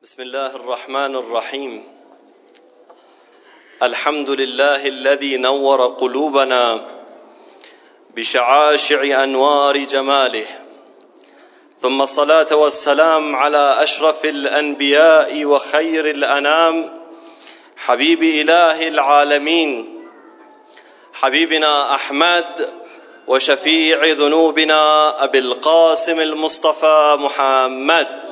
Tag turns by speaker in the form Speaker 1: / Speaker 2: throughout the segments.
Speaker 1: بسم الله الرحمن الرحيم. الحمد لله الذي نور قلوبنا بشعاشع أنوار جماله، ثم الصلاة والسلام على أشرف الأنبياء وخير الأنام حبيب إله العالمين، حبيبنا أحمد وشفيع ذنوبنا أبي القاسم المصطفى محمد.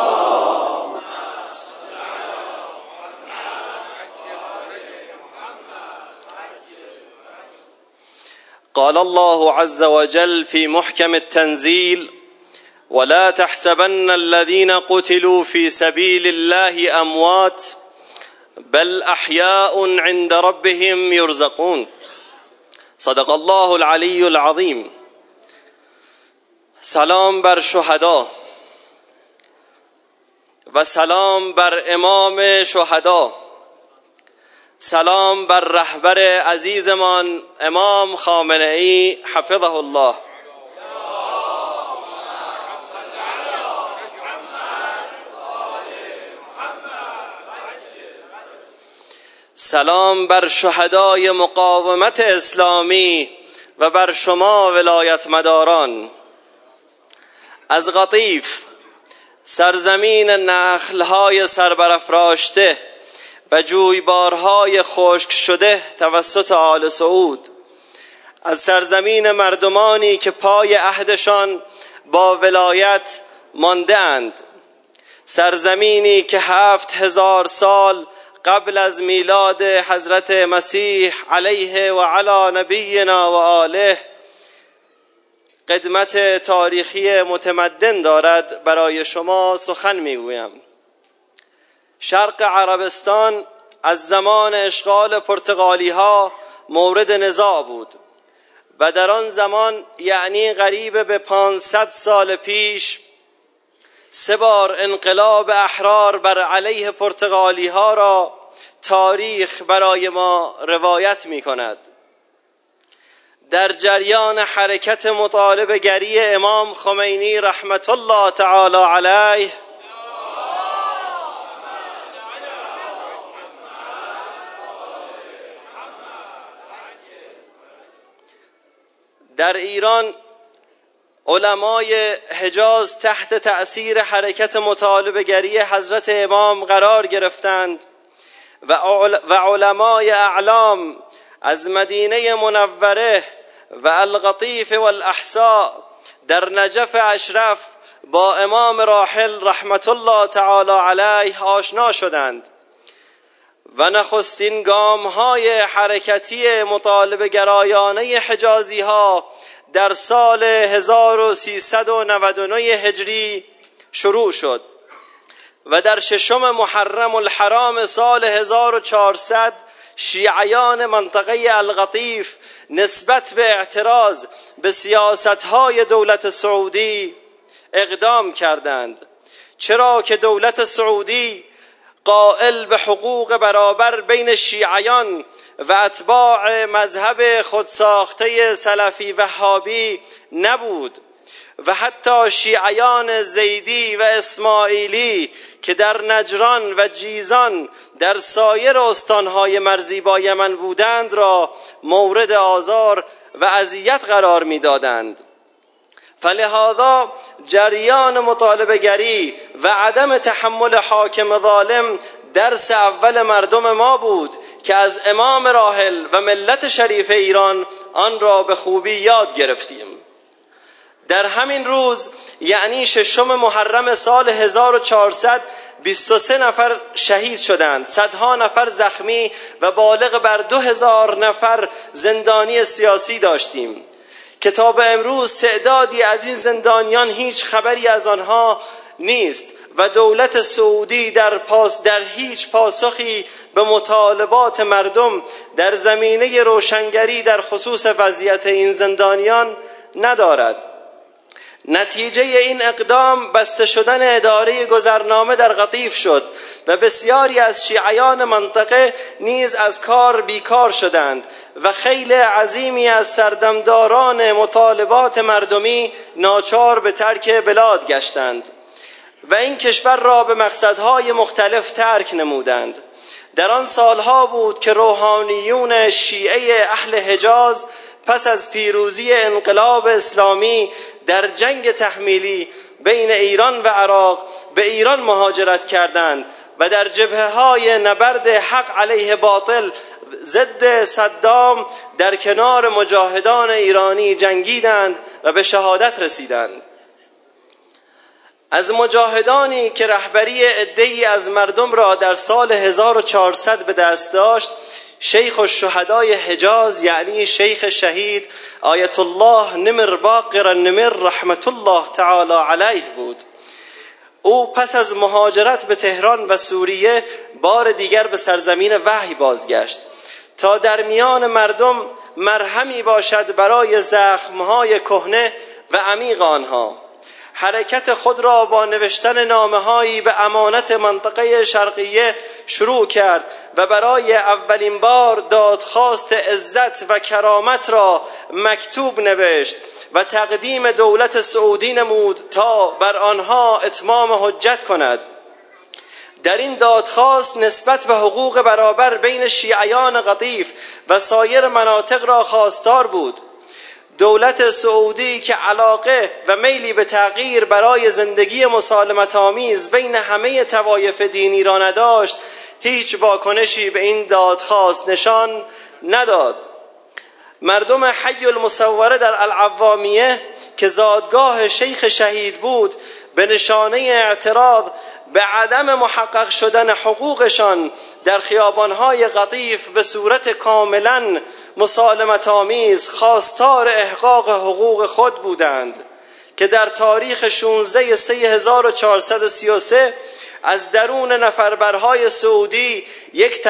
Speaker 1: قال الله عز وجل في محكم التنزيل: ولا تحسبن الذين قتلوا في سبيل الله أموات بل أحياء عند ربهم يرزقون. صدق الله العلی العظیم. سلام بر شهدا و سلام بر امام شهدا، سلام بر رهبر عزیزمان امام خامنه‌ای حفظه الله. سلام بر شهدای مقاومت اسلامی و بر شما ولایت مداران. از قطیف، سرزمین نخلهای سربرافراشته و جویبارهای خشک شده توسط آل سعود، از سرزمین مردمانی که پای عهدشان با ولایت مانده اند، سرزمینی که 7000 سال قبل از میلاد حضرت مسیح علیه و علی نبینا و آله قدمت تاریخی متمدن دارد، برای شما سخن میگویم. شرق عربستان از زمان اشغال پرتغالی ها مورد نزاع بود و در آن زمان، یعنی قریب به 500 سال پیش، 3 بار انقلاب احرار بر علیه پرتغالی ها را تاریخ برای ما روایت می کند. در جریان حرکت مطالبه گری امام خمینی رحمت الله تعالی علیه در ایران، علمای حجاز تحت تأثیر حرکت مطالبه گری حضرت امام قرار گرفتند و علمای اعلام از مدینه منوره و القطیف و الاحساء در نجف اشرف با امام راحل رحمت الله تعالی علیه آشنا شدند و نخستین گام‌های حرکتی مطالبه گرایانه حجازی ها در سال 1399 هجری شروع شد و در 6 محرم الحرام سال 1400 شیعیان منطقه القطیف نسبت به اعتراض به سیاست‌های دولت سعودی اقدام کردند، چرا که دولت سعودی قائل به حقوق برابر بین شیعیان و اتباع مذهب خودساخته سلفی وهابی نبود و حتی شیعیان زیدی و اسماعیلی که در نجران و جیزان در سایر استانهای مرزی با یمن بودند را مورد آزار و اذیت قرار می‌دادند. فلهذا جریان مطالبه گری و عدم تحمل حاکم ظالم درس اول مردم ما بود که از امام راحل و ملت شریف ایران آن را به خوبی یاد گرفتیم. در همین روز، یعنی 6 محرم سال 1400، 23 نفر شهید شدند، صدها نفر زخمی و بالغ بر 2000 نفر زندانی سیاسی داشتیم که تا به امروز تعدادی از این زندانیان هیچ خبری از آنها نیست و دولت سعودی در هیچ پاسخی به مطالبات مردم در زمینه روشنگری در خصوص وضعیت این زندانیان ندارد. نتیجه این اقدام بسته شدن اداره گذرنامه در قطیف شد و بسیاری از شیعیان منطقه نیز از کار بیکار شدند و خیل عظیمی از سردمداران مطالبات مردمی ناچار به ترک بلاد گشتند و این کشور را به مقصدهای مختلف ترک نمودند. در آن سالها بود که روحانیون شیعه اهل حجاز پس از پیروزی انقلاب اسلامی در جنگ تحمیلی بین ایران و عراق به ایران مهاجرت کردند و در جبهه‌های نبرد حق علیه باطل ضد صدام در کنار مجاهدان ایرانی جنگیدند و به شهادت رسیدند. از مجاهدانی که رهبری عده‌ای از مردم را در سال 1400 به دست داشت، شیخ الشهدای حجاز یعنی شیخ شهید آیت الله نمر باقر النمر رحمت الله تعالی علیه بود. او پس از مهاجرت به تهران و سوریه بار دیگر به سرزمین وحی بازگشت تا در میان مردم مرهمی باشد برای زخمهای کهنه و عمیق آنها. حرکت خود را با نوشتن نامه‌هایی به امانت منطقه شرقیه شروع کرد و برای اولین بار دادخواست عزت و کرامت را مکتوب نوشت و تقدیم دولت سعودی نمود تا بر آنها اتمام حجت کند. در این دادخواست نسبت به حقوق برابر بین شیعیان قطیف و سایر مناطق را خواستار بود. دولت سعودی که علاقه و میلی به تغییر برای زندگی مسالمت آمیز بین همه طوایف دینی را نداشت، هیچ واکنشی به این دادخواست نشان نداد. مردم حی المصوره در العوامیه که زادگاه شیخ شهید بود، به نشانه اعتراض به عدم محقق شدن حقوقشان در خیابانهای قطیف به صورت کاملا مسالمت آمیز خواستار احقاق حقوق خود بودند که در تاریخ 16/3/1433 از درون نفربرهای سعودی یک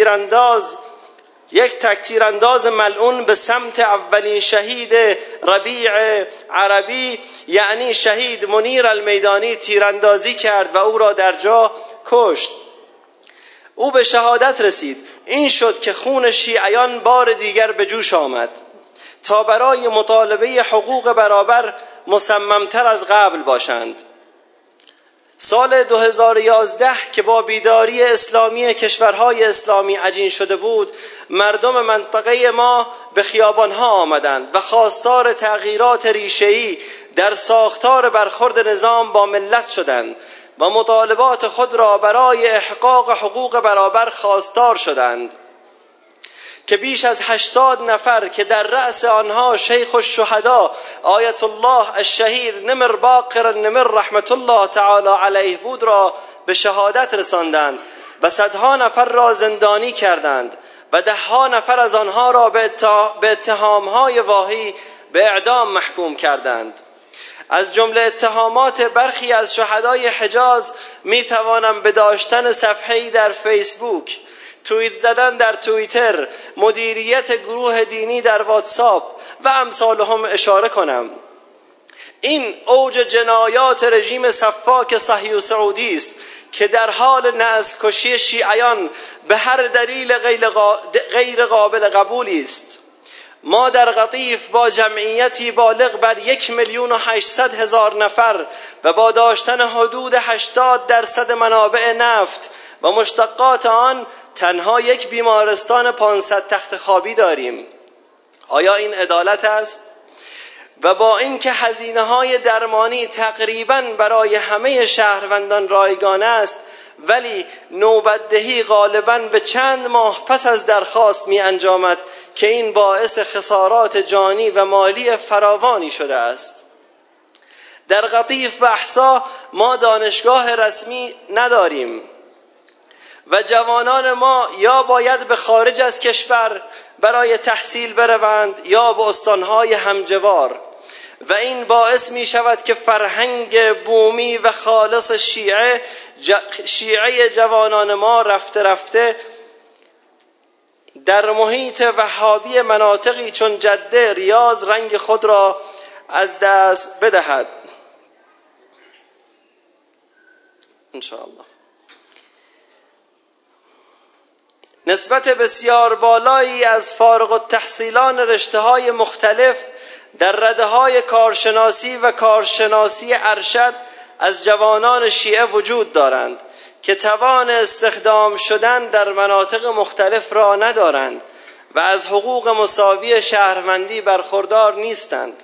Speaker 1: تکتیرانداز ملعون به سمت اولین شهید ربیع عربی یعنی شهید منیر المیدانی تیراندازی کرد و او را در جا کشت. او به شهادت رسید. این شد که خون شیعیان بار دیگر به جوش آمد تا برای مطالبه حقوق برابر مصممتر از قبل باشند. سال 2011 که با بیداری اسلامی کشورهای اسلامی عجین شده بود، مردم منطقه ما به خیابانها آمدند و خواستار تغییرات ریشه‌ای در ساختار برخورد نظام با ملت شدند و مطالبات خود را برای احقاق حقوق برابر خواستار شدند که بیش از 80 نفر که در رأس آنها شیخ الشهدا آیت الله الشهید نمر باقر النمر رحمت الله تعالی علیه بود را به شهادت رساندند و صدها نفر را زندانی کردند و دهها نفر از آنها را به اتهامهای واهی به اعدام محکوم کردند. از جمله اتهامات برخی از شهدای حجاز می توانم به داشتن صفحه‌ای در فیسبوک، توییت زدن در توییتر، مدیریت گروه دینی در واتساپ و امثالهم اشاره کنم. این اوج جنایات رژیم سفاک صهیو سعودی است که در حال نسل کشی شیعیان به هر دلیل غیر قابل قبولی است. ما در قطیف با جمعیتی بالغ بر 1,800,000 نفر و با داشتن حدود 80% منابع نفت و مشتقات آن تنها یک بیمارستان 500 تخت خوابی داریم. آیا این عدالت است؟ و با اینکه هزینه‌های درمانی تقریباً برای همه شهروندان رایگان است، ولی نوبت‌دهی غالباً به چند ماه پس از درخواست می انجامد که این باعث خسارات جانی و مالی فراوانی شده است. در قطیف و احسا ما دانشگاه رسمی نداریم و جوانان ما یا باید به خارج از کشور برای تحصیل بروند یا به استانهای همجوار و این باعث می شود که فرهنگ بومی و خالص شیعه جوانان ما رفته رفته در محیط وهابی مناطقی چون جده، ریاض رنگ خود را از دست بدهد. انشاءالله. نسبت بسیار بالایی از فارغ التحصیلان رشته‌های مختلف در رده‌های کارشناسی و کارشناسی ارشد از جوانان شیعه وجود دارند که توان استخدام شدن در مناطق مختلف را ندارند و از حقوق مساوی شهروندی برخوردار نیستند.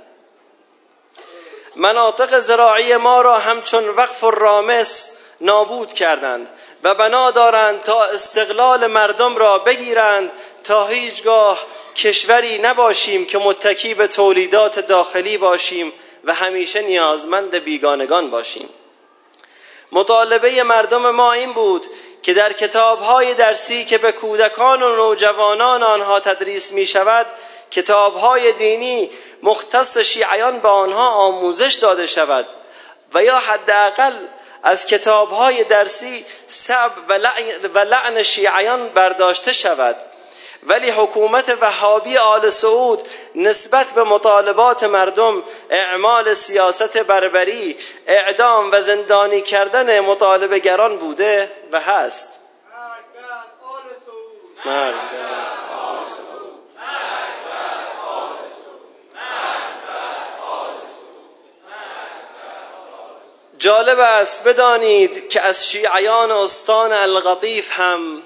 Speaker 1: مناطق زراعی ما را همچون وقف الرامس نابود کردند و بنا دارند تا استقلال مردم را بگیرند تا هیچگاه کشوری نباشیم که متکی به تولیدات داخلی باشیم و همیشه نیازمند بیگانگان باشیم. مطالبه مردم ما این بود که در کتاب‌های درسی که به کودکان و نوجوانان آنها تدریس می‌شود، کتاب‌های دینی مختص شیعیان به آنها آموزش داده شود و یا حداقل از کتاب‌های درسی سب و لعن شیعیان برداشته شود. ولی حکومت وهابی آل سعود نسبت به مطالبات مردم اعمال سیاست بربری، اعدام و زندانی کردن مطالبه‌گران بوده و هست. جالب است بدانید که از شیعیان استان القطیف هم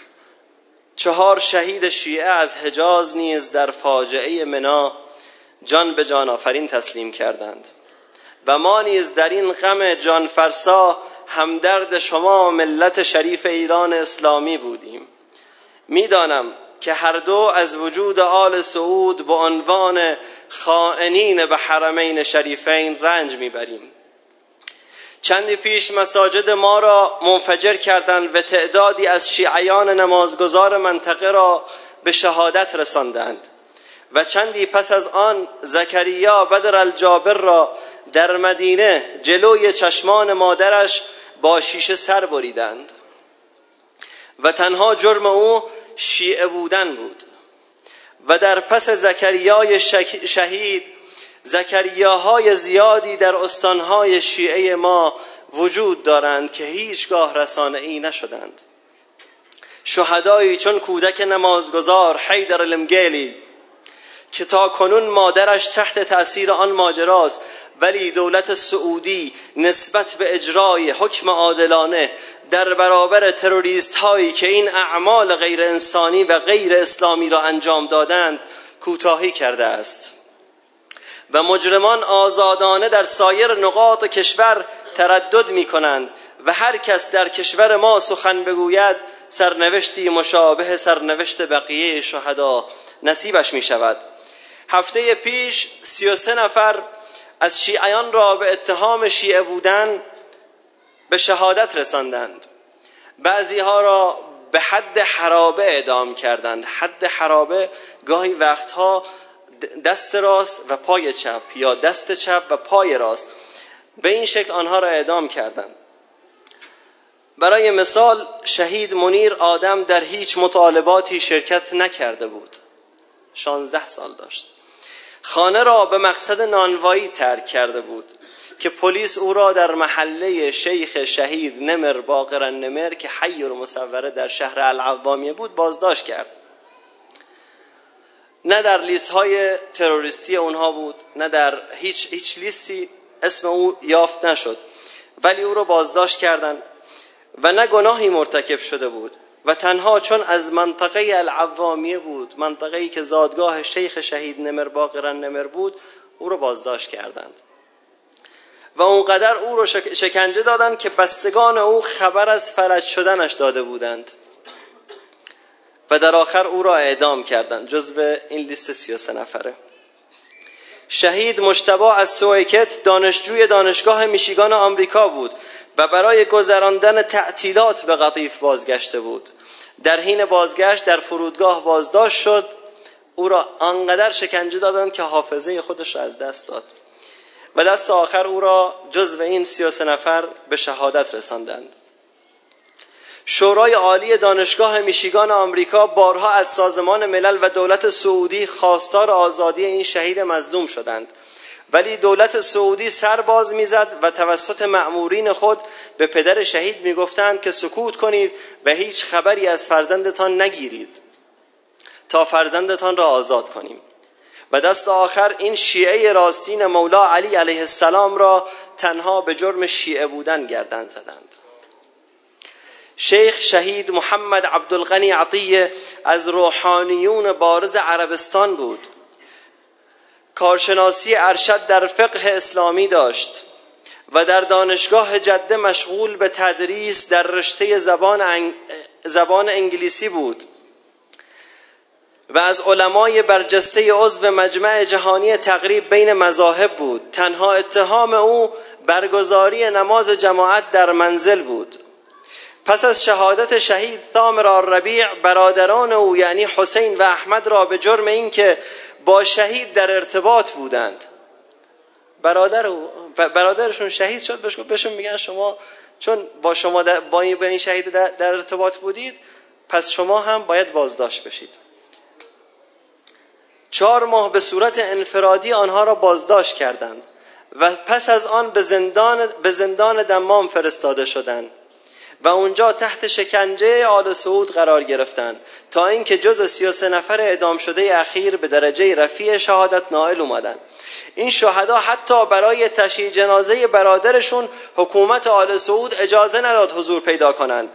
Speaker 1: 4 شهید شیعه از حجاز نیز در فاجعه منی جان به جان آفرین تسلیم کردند و ما نیز در این غم جانفرسا همدرد شما ملت شریف ایران اسلامی بودیم. میدانم که هر دو از وجود آل سعود به عنوان خائنین به حرمین شریفین رنج میبریم. چندی پیش مساجد ما را منفجر کردند و تعدادی از شیعیان نمازگزار منطقه را به شهادت رساندند و چندی پس از آن زکریا بدر الجابر را در مدینه جلوی چشمان مادرش با شیشه سر بریدند و تنها جرم او شیعه بودن بود. و در پس زکریای شهید زکریاهای زیادی در استانهای شیعه ما وجود دارند که هیچگاه رسانه‌ای نشدند. شهدایی چون کودک نمازگزار حیدر المگیلی که تا کنون مادرش تحت تأثیر آن ماجراست، ولی دولت سعودی نسبت به اجرای حکم عادلانه در برابر تروریست هایی که این اعمال غیر انسانی و غیر اسلامی را انجام دادند کوتاهی کرده است و مجرمان آزادانه در سایر نقاط کشور تردد می کنند و هر کس در کشور ما سخن بگوید سرنوشتی مشابه سرنوشت بقیه شهدا نصیبش می شود. هفته پیش 33 نفر از شیعیان را به اتهام شیعه بودن به شهادت رساندند. بعضی ها را به حد حرابه اعدام کردند. حد حرابه گاهی وقتها دست راست و پای چپ یا دست چپ و پای راست، به این شکل آنها را اعدام کردند. برای مثال شهید منیر آدم در هیچ مطالباتی شرکت نکرده بود. 16 سال داشت. خانه را به مقصد نانوایی ترک کرده بود که پلیس او را در محله شیخ شهید نمر باقر النمر که حی المصوره در شهر العوامیه بود بازداشت کرد. نه در لیست های تروریستی اونها بود، نه در هیچ لیستی اسم او یافت نشد، ولی او را بازداشت کردند و نه گناهی مرتکب شده بود و تنها چون از منطقه العوامیه بود، منطقه‌ای که زادگاه شیخ شهید نمر باقر النمر بود، او را بازداشت کردند و اونقدر او را شکنجه دادند که بستگان او خبر از فلج شدنش داده بودند و در آخر او را اعدام کردند. جزو این لیست 33 نفره. شهید مجتبی از سویکت دانشجوی دانشگاه میشیگان آمریکا بود و برای گذراندن تعطیلات به قطیف بازگشته بود. در حین بازگشت در فرودگاه بازداشت شد. او را آنقدر شکنجه دادند که حافظه خودش را از دست داد و دست آخر او را جزو این 33 نفر به شهادت رساندند. شورای عالی دانشگاه میشیگان آمریکا بارها از سازمان ملل و دولت سعودی خواستار آزادی این شهید مظلوم شدند، ولی دولت سعودی سر باز میزد و توسط مأمورین خود به پدر شهید میگفتند که سکوت کنید و هیچ خبری از فرزندتان نگیرید تا فرزندتان را آزاد کنیم. و دست آخر این شیعه راستین مولا علی علیه السلام را تنها به جرم شیعه بودن گردن زدند. شیخ شهید محمد عبدالغنی عطیه از روحانیون بارز عربستان بود. کارشناسی ارشد در فقه اسلامی داشت و در دانشگاه جده مشغول به تدریس در رشته زبان انگلیسی بود و از علمای برجسته عضو مجمع جهانی تقریب بین مذاهب بود. تنها اتهام او برگزاری نماز جماعت در منزل بود. پس از شهادت شهید ثامر الربیع برادران او یعنی حسین و احمد را به جرم این که با شهید در ارتباط بودند، برادرشون شهید شد، بهشون میگن شما چون با این شهید در ارتباط بودید پس شما هم باید بازداشت بشید. 4 ماه به صورت انفرادی آنها را بازداشت کردند و پس از آن به زندان دمام فرستاده شدند و اونجا تحت شکنجه آل سعود قرار گرفتند تا اینکه جز 33 نفر اعدام شده اخیر به درجه رفیع شهادت نائل اومدند. این شهدا حتی برای تشییع جنازه برادرشون حکومت آل سعود اجازه نداد حضور پیدا کنند.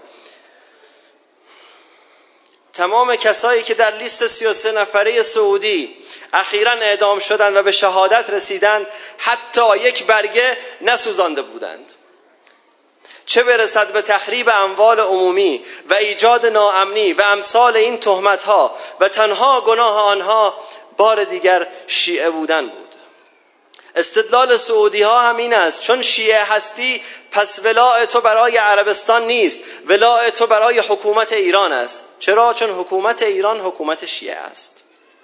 Speaker 1: تمام کسایی که در لیست 33 نفره سعودی اخیراً اعدام شدند و به شهادت رسیدند حتی یک برگه نسوزانده بودند، چه برسد به تخریب اموال عمومی و ایجاد ناامنی و امثال این تهمت‌ها و تنها گناه آنها بار دیگر شیعه بودن بود. استدلال سعودی ها هم این است چون شیعه هستی پس ولاء تو برای عربستان نیست، ولاء تو برای حکومت ایران است. چرا؟ چون حکومت ایران حکومت شیعه است.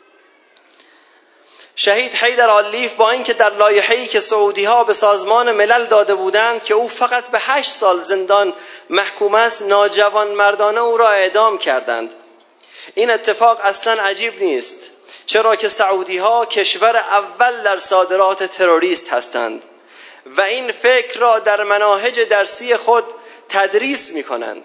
Speaker 1: شهید حیدر آل‌لیف با اینکه در لایحه‌ای که سعودی ها به سازمان ملل داده بودند که او فقط به 8 سال زندان محکوم است، ناجوان مردانه او را اعدام کردند. این اتفاق اصلا عجیب نیست، چرا که سعودی ها کشور اول در صادرات تروریست هستند و این فکر را در مناهج درسی خود تدریس می کنند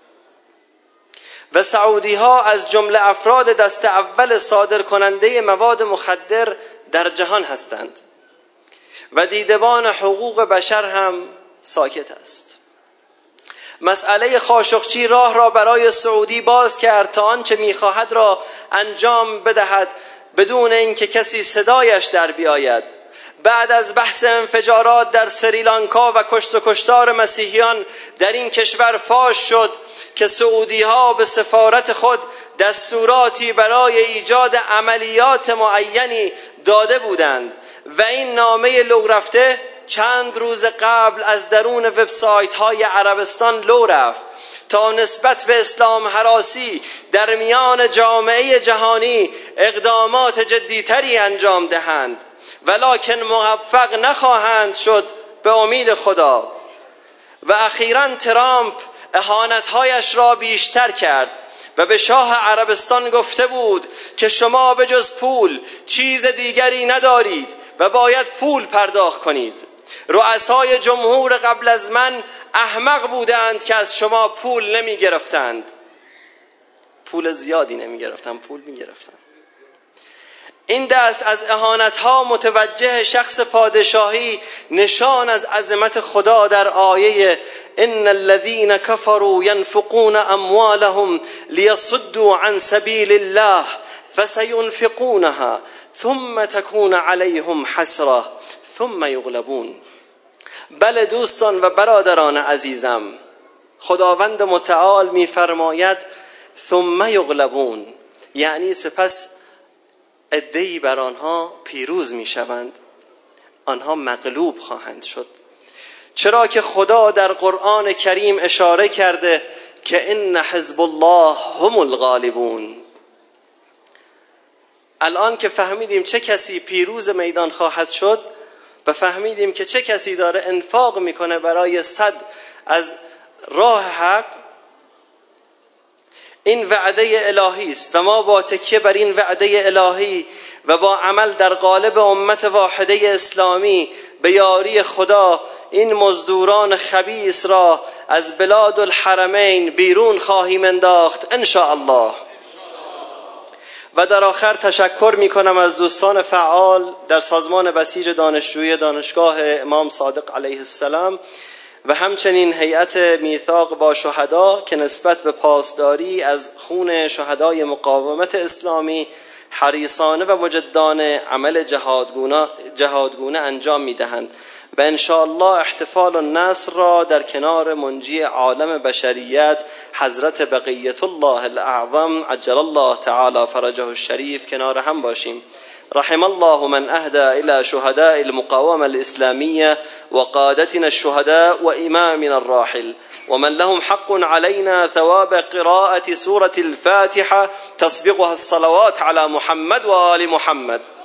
Speaker 1: و سعودی ها از جمله افراد دست اول صادر کننده مواد مخدر در جهان هستند و دیدبان حقوق بشر هم ساکت است. مسئله خاشقچی راه را برای سعودی باز کرد تا آنچه می‌خواهد را انجام بدهد بدون اینکه کسی صدایش در بیاید. بعد از بحث انفجارات در سریلانکا و کشت و کشتار مسیحیان در این کشور فاش شد که سعودی ها به سفارت خود دستوراتی برای ایجاد عملیات معینی داده بودند و این نامه لو رفته چند روز قبل از درون وبسایت های عربستان لو رفت تا نسبت به اسلام هراسی در میان جامعه جهانی اقدامات جدیتری انجام دهند، ولکن موفق نخواهند شد به امید خدا. و اخیراً ترامپ اهانت‌هایش را بیشتر کرد و به شاه عربستان گفته بود که شما به جز پول چیز دیگری ندارید و باید پول پرداخت کنید. رؤسای جمهور قبل از من احمق بودند که از شما پول نمی گرفتند، پول زیادی نمی گرفتند، پول می گرفتند. این دست از اهانت‌ها متوجه شخص پادشاهی نشان از عظمت خدا در آیه ان الذين كفروا ينفقون اموالهم ليصدوا عن سبيل الله فسينفقونها ثم تكون عليهم حسرة ثم يغلبون. بله دوستان و برادران عزیزم، خداوند متعال می‌فرماید ثم یغلبون، یعنی سپس عده‌ای بر آنها پیروز می‌شوند، آنها مغلوب خواهند شد. چرا که خدا در قرآن کریم اشاره کرده که ان حزب الله هم الغالبون. الان که فهمیدیم چه کسی پیروز میدان خواهد شد و فهمیدیم که چه کسی داره انفاق میکنه برای صد از راه حق، این وعده الهی است و ما با تکیه بر این وعده الهی و با عمل در قالب امت واحده اسلامی به یاری خدا این مزدوران خبیث را از بلاد الحرمین بیرون خواهیم انداخت ان شاء الله. و در آخر تشکر میکنم از دوستان فعال در سازمان بسیج دانشجویی دانشگاه امام صادق علیه السلام و همچنین هیئت میثاق با شهدا که نسبت به پاسداری از خون شهدای مقاومت اسلامی حریصانه و مجدانه عمل جهادگونه انجام میدهند و انشاءالله احتفال النصر را در کنار منجی عالم بشریت حضرت بقیت الله الاعظم عجل الله تعالی فرجه الشریف کنار هم باشیم. رحم الله من اهدى الى شهداء المقاومة الإسلامية وقادتنا الشهداء وإمامنا الراحل ومن لهم حق علينا ثواب قراءة سورة الفاتحة تسبقها الصلوات على محمد وآل محمد.